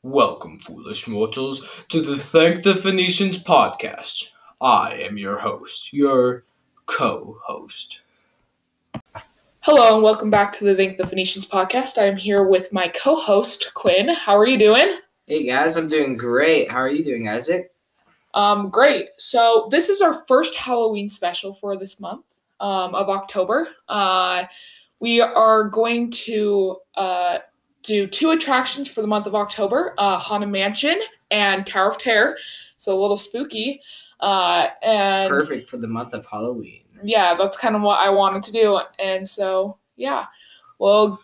Welcome, foolish mortals, to the Thank the Phoenicians podcast. I am your host, your co-host. Hello and welcome back to the Thank the Phoenicians podcast. I am here with my co-host, Quinn. How are you doing? Hey guys, I'm doing great. How are you doing, Isaac? Great. So this is our first Halloween special for this month of October. We are going to do two attractions for the month of October, Haunted Mansion and Tower of Terror. So a little spooky. And Perfect for the month of Halloween. Yeah, that's kind of what I wanted to do. And so, yeah. Well,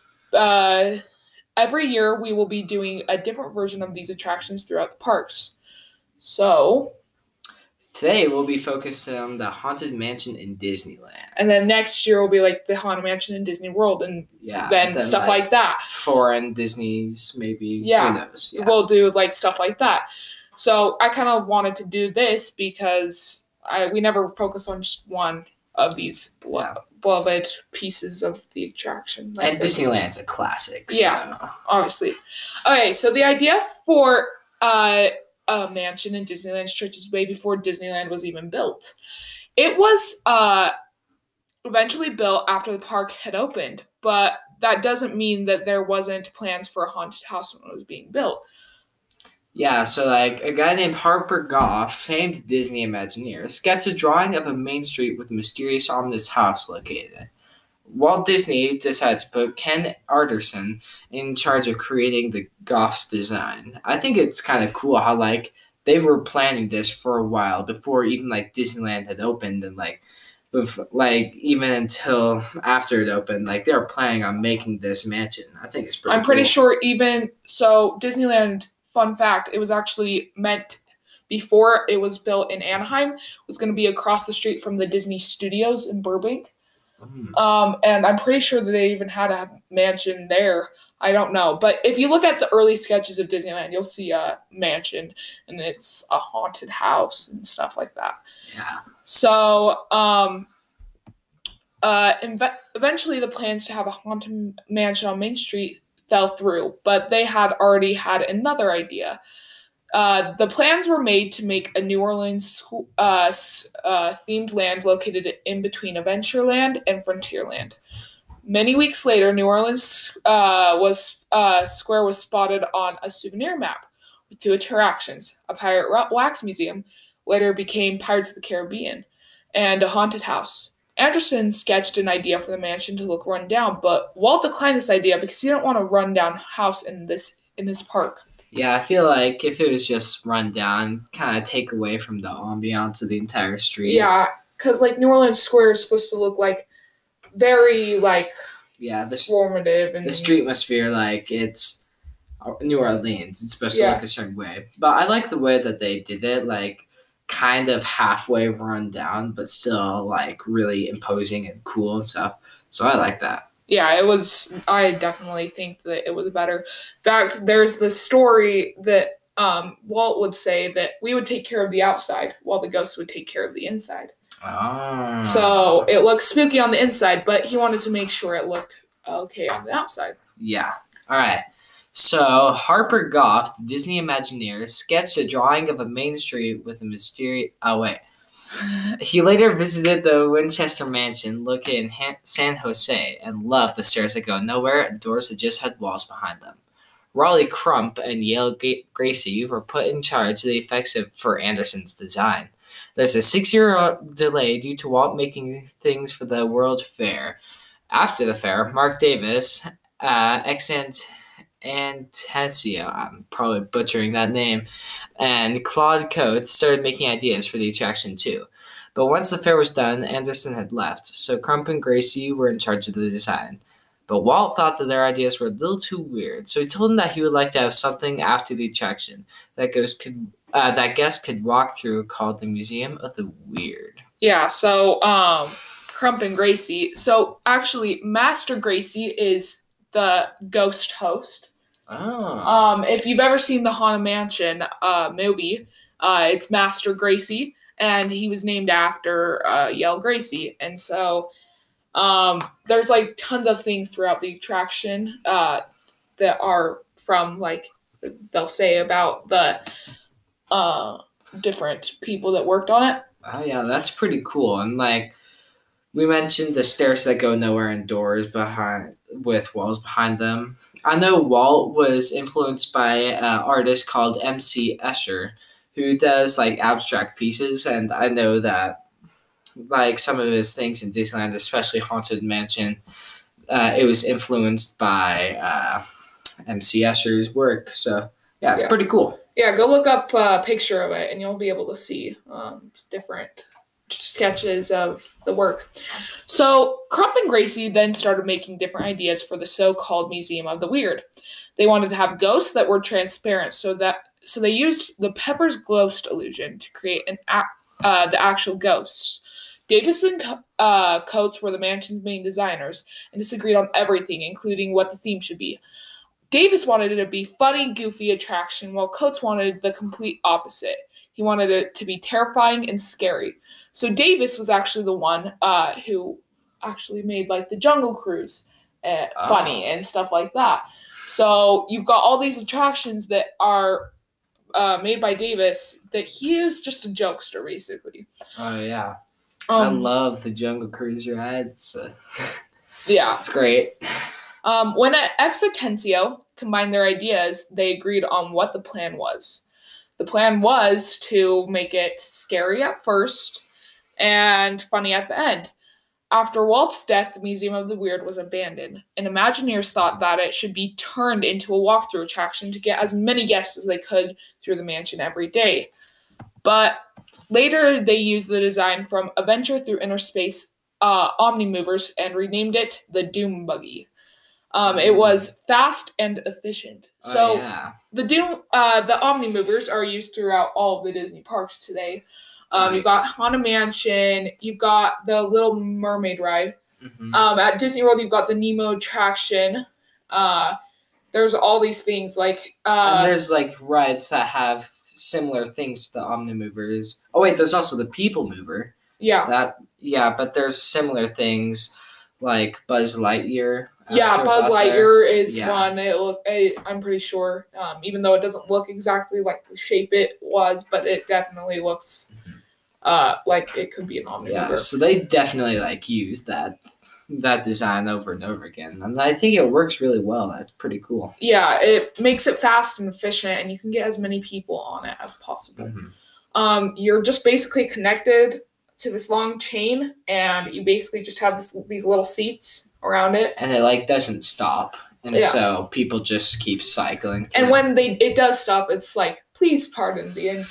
every year we will be doing a different version of these attractions throughout the parks. So Today we'll be focused on the Haunted Mansion in Disneyland. And then next year will be like the Haunted Mansion in Disney World and then stuff like that. Foreign Disney's maybe. Yeah. Who knows? Yeah. We'll do like stuff like that. So I kind of wanted to do this because we never focus on just one of these beloved pieces of the attraction. And Disneyland's a classic. Yeah, obviously. Okay, so the idea for a mansion in Disneyland stretches way before Disneyland was even built. It was eventually built after the park had opened, but that doesn't mean that there wasn't plans for a haunted house when it was being built. Yeah, so like a guy named Harper Goff, famed Disney Imagineer, sketched a drawing of a main street with a mysterious ominous house located. Walt Disney decided to put Ken Arterson in charge of creating the Goff's design. I think it's kind of cool how like they were planning this for a while before even like Disneyland had opened and even until after it opened, like they were planning on making this mansion. I think it's pretty. I'm pretty sure even so Disneyland. Fun fact, it was actually meant before it was built in Anaheim, was going to be across the street from the Disney Studios in Burbank. And I'm pretty sure that they even had a mansion there. I don't know. But if you look at the early sketches of Disneyland, you'll see a mansion and it's a haunted house and stuff like that. Yeah. So eventually the plans to have a haunted mansion on Main Street fell through, but they had already had another idea. The plans were made to make a New Orleans themed land located in between Adventureland and Frontierland. Many weeks later, New Orleans Square was spotted on a souvenir map with two attractions: a pirate wax museum, later became Pirates of the Caribbean, and a haunted house. Anderson sketched an idea for the mansion to look run down, but Walt declined this idea because he didn't want a run down house in this park. Yeah, I feel like if it was just run down, kind of take away from the ambiance of the entire street. Yeah, because like New Orleans Square is supposed to look like very formative and the streetmosphere, like it's New Orleans. It's supposed to look a certain way, but I like the way that they did it, like kind of halfway run down, but still like really imposing and cool and stuff. So I like that. Yeah, it was. I definitely think that it was better. In fact, there's this story that Walt would say that we would take care of the outside while the ghosts would take care of the inside. Oh. So it looks spooky on the inside, but he wanted to make sure it looked okay on the outside. Yeah. All right. So, Harper Goff, the Disney Imagineer, sketched a drawing of a main street with a mysterious... He later visited the Winchester Mansion located in San Jose and loved the stairs that go nowhere and doors that just had walls behind them. Raleigh Crump and Yale Gracie were put in charge of the effects for Anderson's design. There's a 6-year delay due to Walt making things for the World Fair. After the fair, Mark Davis, Antesio, I'm probably butchering that name, and Claude Coates started making ideas for the attraction too. But once the fair was done, Anderson had left, so Crump and Gracie were in charge of the design. But Walt thought that their ideas were a little too weird, so he told them that he would like to have something after the attraction that guests could walk through called the Museum of the Weird. Yeah, so Crump and Gracie. So actually, Master Gracie is the ghost host. Oh. If you've ever seen the Haunted Mansion movie, it's Master Gracie, and he was named after Yale Gracie. And so there's like tons of things throughout the attraction that are from like they'll say about the different people that worked on it. Oh yeah, that's pretty cool. And like we mentioned, the stairs that go nowhere and doors behind with walls behind them. I know Walt was influenced by an artist called M.C. Escher, who does like abstract pieces, and I know that like some of his things in Disneyland, especially Haunted Mansion, it was influenced by M.C. Escher's work. So yeah, it's pretty cool. Yeah, go look up a picture of it, and you'll be able to see different sketches of the work. So Crump and Gracie then started making different ideas for the so-called Museum of the Weird. They wanted to have ghosts that were transparent, so they used the Pepper's Ghost illusion to create the actual ghosts. Davis and Coates were the mansion's main designers and disagreed on everything, including what the theme should be. Davis wanted it to be funny, goofy attraction, while Coates wanted the complete opposite. He wanted it to be terrifying and scary. So Davis was actually the one who actually made like the Jungle Cruise funny and stuff like that. So you've got all these attractions that are made by Davis that he is just a jokester, basically. Oh yeah, I love the Jungle Cruise rides. Yeah, it's great. When Exitensio combined their ideas, they agreed on what the plan was. The plan was to make it scary at first and funny at the end. After Walt's death, the Museum of the Weird was abandoned, and Imagineers thought that it should be turned into a walkthrough attraction to get as many guests as they could through the mansion every day. But later, they used the design from Adventure Through Inner Space Omnimovers and renamed it the Doom Buggy. It was fast and efficient. So the Omnimovers are used throughout all of the Disney parks today. You've got Haunted Mansion. You've got the Little Mermaid ride. Mm-hmm. At Disney World, you've got the Nemo attraction. There's all these things like and there's like rides that have similar things to the Omnimovers. Oh wait, there's also the People Mover. Yeah. But there's similar things like Buzz Lightyear. Yeah, Buzz Lightyear is one. I'm pretty sure, even though it doesn't look exactly like the shape it was, but it definitely looks like it could be an Omnimover. Yeah, so they definitely like use that design over and over again, and I think it works really well. That's pretty cool. Yeah, it makes it fast and efficient, and you can get as many people on it as possible. Mm-hmm. You're just basically connected to this long chain, and you basically just have these little seats around it, and it like doesn't stop, and so people just keep cycling through. And when it does stop, it's like, please pardon the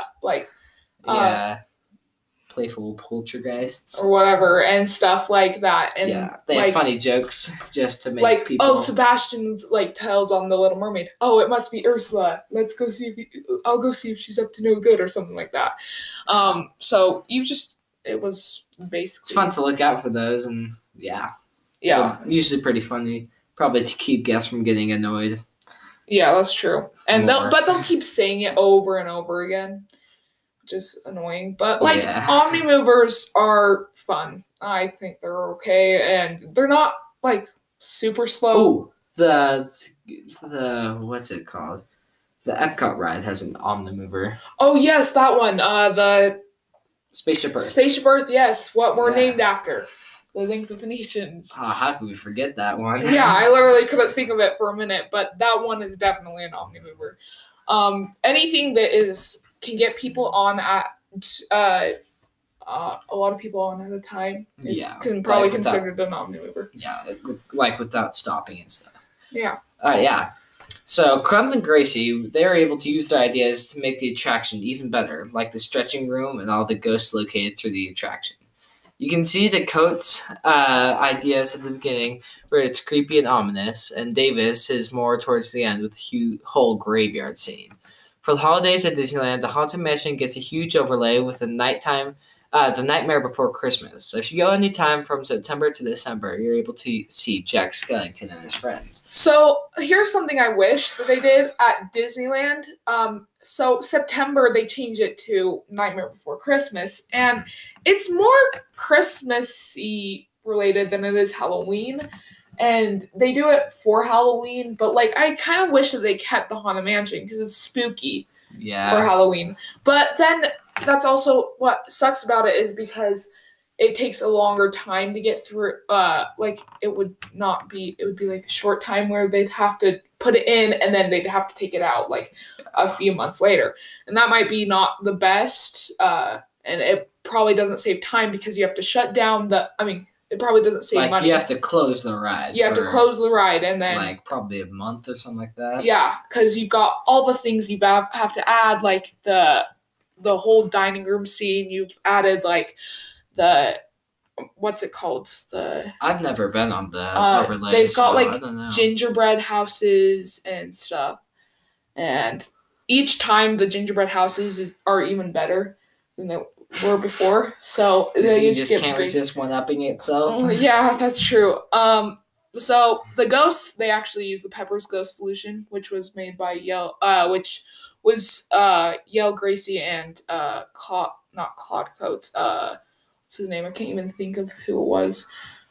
playful poltergeists or whatever and stuff like that. And they have funny jokes just to make people. Oh, Sebastian's like tells on the Little Mermaid, oh, it must be Ursula, let's go see I'll go see if she's up to no good or something like that. So it was basically, it's fun to look out for those, and usually pretty funny, probably to keep guests from getting annoyed. Yeah, that's true. And they'll keep saying it over and over again, which is annoying. But Omnimovers are fun. I think they're okay, and they're not like super slow. Oh, the what's it called? The Epcot ride has an Omnimover. Oh yes, that one. The Spaceship Earth. Spaceship Earth, yes. What we're named after. I think the Phoenicians. Oh, how could we forget that one? Yeah, I literally couldn't think of it for a minute, but that one is definitely an Omnimover. Anything that can get people on at a lot of people on at a time is probably considered an Omnimover. Yeah, like without stopping and stuff. Yeah. Yeah. So Crumb and Gracie, they were able to use their ideas to make the attraction even better, like the stretching room and all the ghosts located through the attraction. You can see the Coates' ideas at the beginning, where it's creepy and ominous, and Davis is more towards the end with the whole graveyard scene. For the holidays at Disneyland, the Haunted Mansion gets a huge overlay with the Nightmare Before Christmas. So if you go anytime from September to December, you're able to see Jack Skellington and his friends. So here's something I wish that they did at Disneyland. So September, they changed it to Nightmare Before Christmas, and it's more Christmassy related than it is Halloween. And they do it for Halloween, but like I kind of wish that they kept the Haunted Mansion because it's spooky for Halloween. But then that's also what sucks about it is because it takes a longer time to get through. Like it would be like a short time where they'd have to put it in and then they'd have to take it out like a few months later. And that might be not the best. And it probably doesn't save time because you have to shut down it probably doesn't save money. You have to close the ride. You have to close the ride and then... like probably a month or something like that. Yeah, because you've got all the things you have to add, like the whole dining room scene. You've added like the... what's it called? I've never been on the overlay. They've got like gingerbread houses and stuff. And each time the gingerbread houses are even better than they were before, so you just can't resist one-upping itself. Yeah, that's true. So the ghosts, they actually use the Pepper's Ghost solution, which was made by Yale Gracie and not Claude Coates. What's his name? I can't even think of who it was.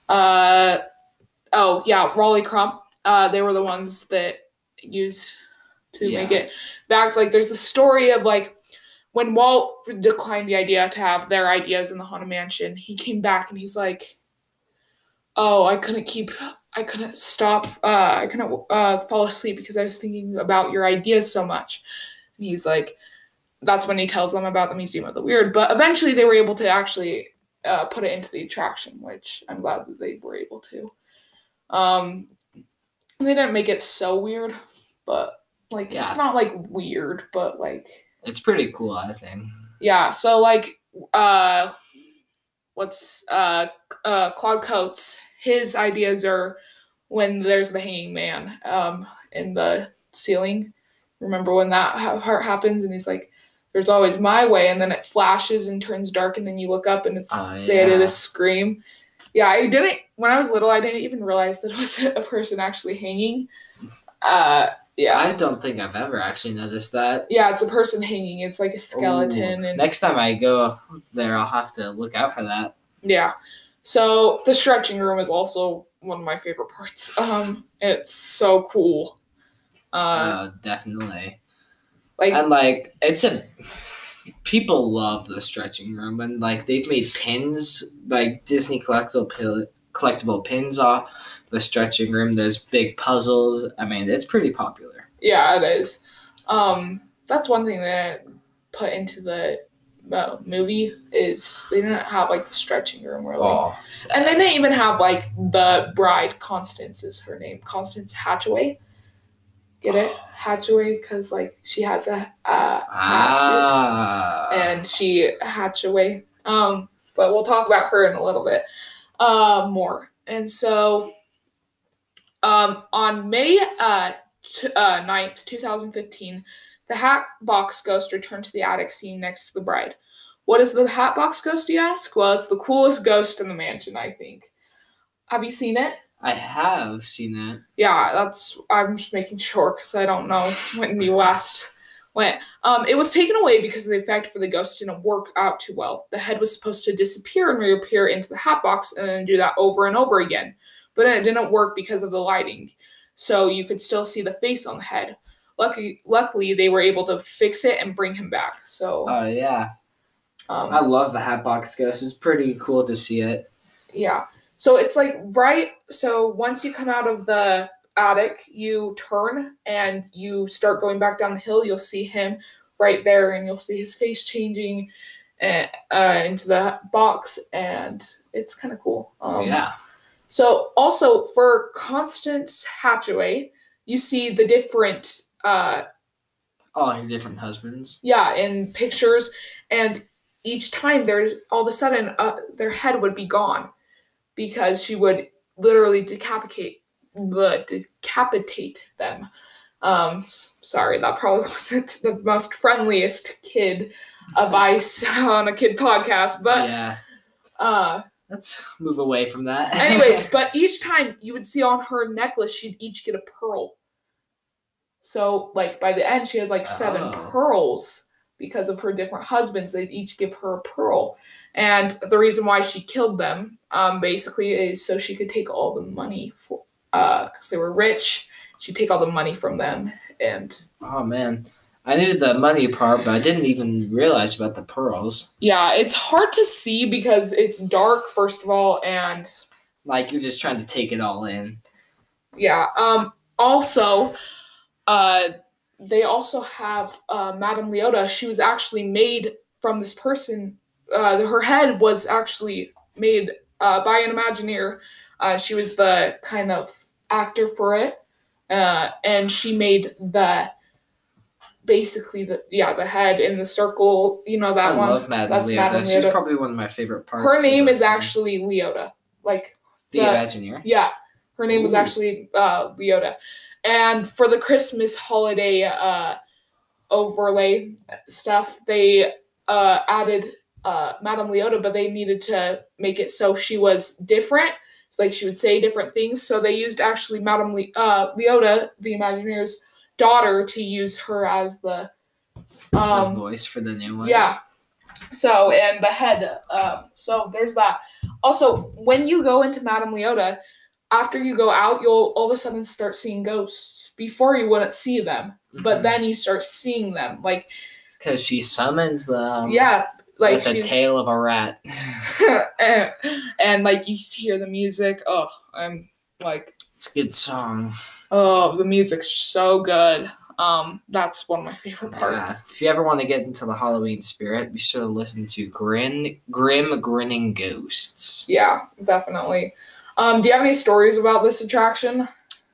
Raleigh Crump. They were the ones that used to make it back. Like, there's a story of like. When Walt declined the idea to have their ideas in the Haunted Mansion, he came back and he's like, "Oh, I couldn't fall asleep because I was thinking about your ideas so much." And he's like, that's when he tells them about the Museum of the Weird. But eventually they were able to actually put it into the attraction, which I'm glad that they were able to. They didn't make it so weird, but it's not like weird, but like. It's pretty cool, I think. Yeah, so like Claude Coates, his ideas are when there's the hanging man in the ceiling. Remember when that part happens and he's like, "There's always my way," and then it flashes and turns dark and then you look up and it's they do this scream. Yeah, when I was little, I didn't even realize that it was a person actually hanging. Yeah. I don't think I've ever actually noticed that. Yeah, it's a person hanging. It's like a skeleton. And next time I go there, I'll have to look out for that. Yeah. So the stretching room is also one of my favorite parts. It's so cool. Definitely. And people love the stretching room, and like they've made pins, like Disney collectible pins off the stretching room. There's big puzzles. I mean, it's pretty popular. Yeah, it is. That's one thing that put into the movie is they didn't have like the stretching room really. And they didn't even have like the bride. Constance is her name. Constance Hatchaway. Get it? Hatchaway, because like she has a hatchet and she Hatchaway. But we'll talk about her in a little bit more. And so on May 9th, 2015, the Hatbox Ghost returned to the attic scene next to the bride. What is the Hatbox Ghost, you ask? Well, it's the coolest ghost in the mansion, I think. Have you seen it? I have seen it. Yeah, I'm just making sure because I don't know when you last went. It was taken away because the effect for the ghost didn't work out too well. The head was supposed to disappear and reappear into the Hatbox and then do that over and over again. But it didn't work because of the lighting. So you could still see the face on the head. Luckily, they were able to fix it and bring him back. So. Oh, yeah. I love the Hatbox Ghost. It's pretty cool to see it. Yeah. So it's like so once you come out of the attic, you turn and you start going back down the hill. You'll see him right there and you'll see his face changing into the box and it's kind of cool. Yeah. So also for Constance Hatchaway, you see the different... your different husbands. Yeah, in pictures. And each time there's all of a sudden their head would be gone because she would literally decapitate them. Sorry, that probably wasn't the most friendliest kid advice on a kid podcast, but yeah. Let's move away from that. Anyways, but each time you would see on her necklace, she'd each get a pearl. So, like, by the end, she has, like, 7 pearls because of her different husbands. They'd each give her a pearl. And the reason why she killed them, basically, is so she could take all the money because they were rich. She'd take all the money from them, and Oh man, I knew the money part, but I didn't even realize about the pearls. yeah, it's hard to see because it's dark, first of all, and Like you're just trying to take it all in. yeah. Also, they also have Madame Leota. She was actually made from this person. Her head was actually made by an Imagineer. She was the kind of actor for it, and she made basically the head in the circle. You know that I one. love Madame That's Leota. Madame She's Leota. probably one of my favorite parts. Her name is about her. actually Leota. Like the Imagineer. Yeah, her name was Ooh. actually Leota. And for the Christmas holiday overlay stuff, they added Madame Leota, but they needed to make it so she was different. Like she would say different things. So they used actually Madame Leota, the Imagineer's daughter, to use her as the voice for the new one. Yeah. So, and the head. So there's that. Also, when you go into Madame Leota, after you go out, you'll all of a sudden start seeing ghosts. Before you wouldn't see them, but then you start seeing them. Like, because she summons them. Yeah. Like with the tail of a rat. and like you hear the music. Oh, I'm like. It's a good song. Oh, the music's so good. That's one of my favorite parts. Yeah. If you ever want to get into the Halloween spirit, be sure to listen to Grim Grinning Ghosts. Yeah, definitely. Do you have any stories about this attraction?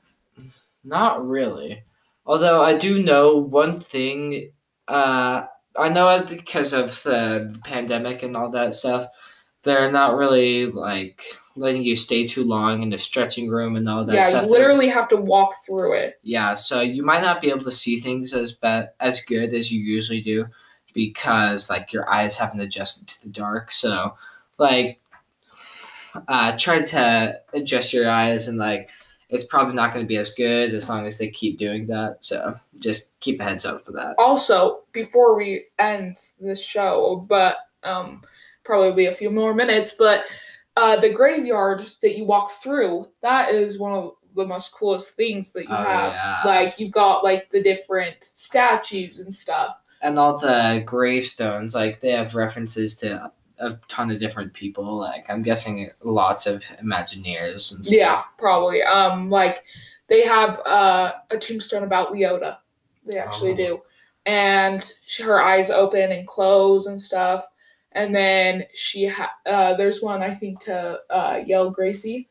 Not really. Although I do know one thing. I know it because of the pandemic and all that stuff. They're not really like letting you stay too long in the stretching room and all that stuff. Yeah, you literally have to walk through it. Yeah, so you might not be able to see things as good as you usually do because like your eyes haven't adjusted to the dark. So like try to adjust your eyes and like it's probably not going to be as good as long as they keep doing that. So just keep a heads up for that. Also, before we end this show, but probably be a few more minutes, but the graveyard that you walk through, that is one of the most coolest things that you have. Yeah. Like you've got like the different statues and stuff. And all the gravestones, like they have references to a ton of different people. Like I'm guessing lots of Imagineers and stuff. Yeah, probably. Like they have a tombstone about Leota. They actually do. And her eyes open and close and stuff. And then there's one I think to Yale Gracie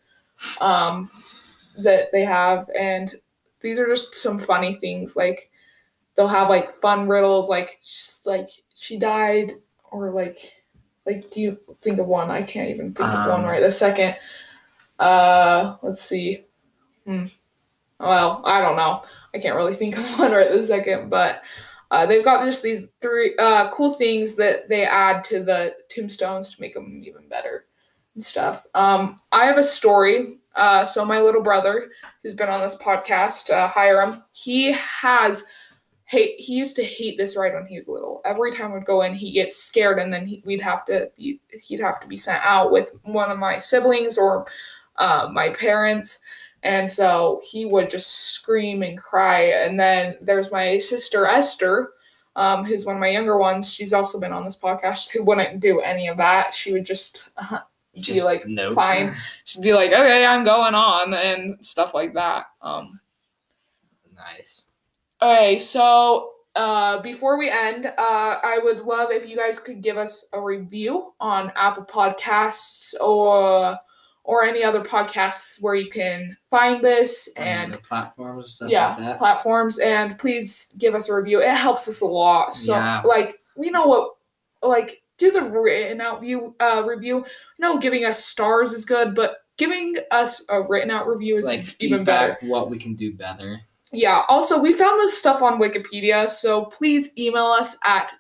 that they have, and these are just some funny things. Like they'll have like fun riddles, like she died, or like do you think of one? I can't even think of one right this second. Let's see. Well, I don't know. I can't really think of one right this second, but they've got just these three cool things that they add to the tombstones to make them even better and stuff. I have a story. So my little brother, who's been on this podcast, Hiram, he used to hate this ride when he was little. Every time we'd go in, he gets scared, and then he'd have to be sent out with one of my siblings or my parents. And so he would just scream and cry. And then there's my sister, Esther, who's one of my younger ones. She's also been on this podcast, who wouldn't do any of that. She would just be like, nope. Fine. She'd be like, okay, I'm going on, and stuff like that. Nice. Okay, so before we end, I would love if you guys could give us a review on Apple Podcasts or any other podcasts where you can find this, and platforms and stuff like that. Platforms, and please give us a review. It helps us a lot. So like we know what, like, do the written out review. Giving us stars is good, but giving us a written out review is like even better. What we can do better. Yeah. Also, we found this stuff on Wikipedia, so please email us at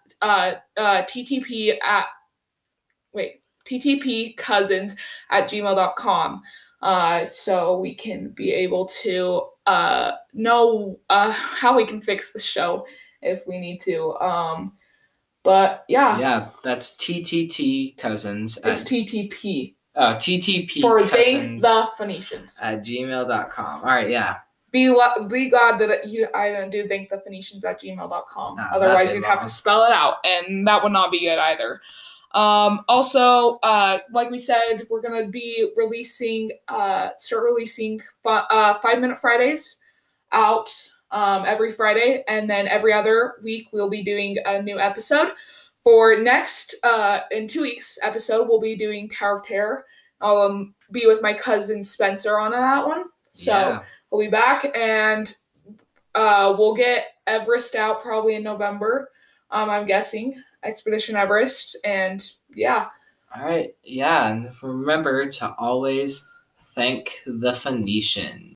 ttpcousins@gmail.com so we can be able to know how we can fix the show if we need to. But yeah. Yeah, that's TTT Cousins. It's TTP. TTP for Thank Cousins the Phoenicians. at gmail.com. All right, yeah. Be glad that I didn't do Thank the Phoenicians at gmail.com. No, Otherwise, that'd you'd be have long. to spell it out, and that would not be good either. Also, like we said, we're going to be start releasing 5-Minute Fridays out every Friday, and then every other week we'll be doing a new episode. For next, in 2 weeks episode, we'll be doing Tower of Terror. I'll be with my cousin Spencer on that one. So Yeah. we'll be back, and we'll get Everest out probably in November. I'm guessing Expedition Everest, and yeah. All right, yeah. And remember to always thank the Phoenicians.